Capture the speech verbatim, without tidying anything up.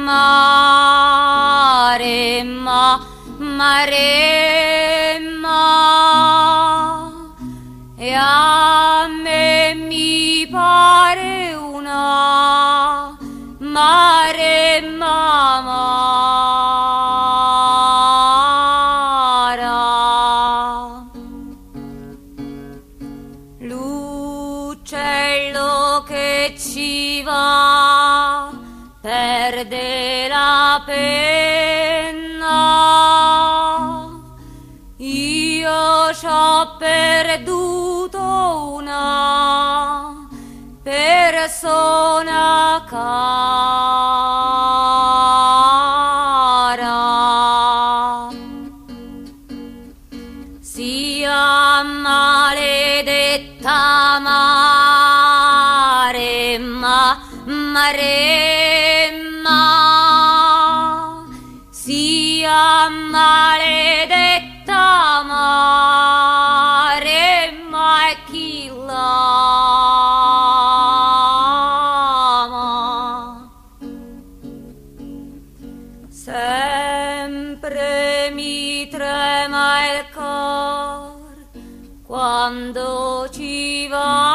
Maremma, Maremma, e a me mi pare una Maremma amara. L'uccello che ci va perde la penna, io c'ho perduto una persona cara. Sia maledetta Maremma, Maremma, sia maledetta Maremma e chi l'ama. Sempre mi trema il cor quando ci va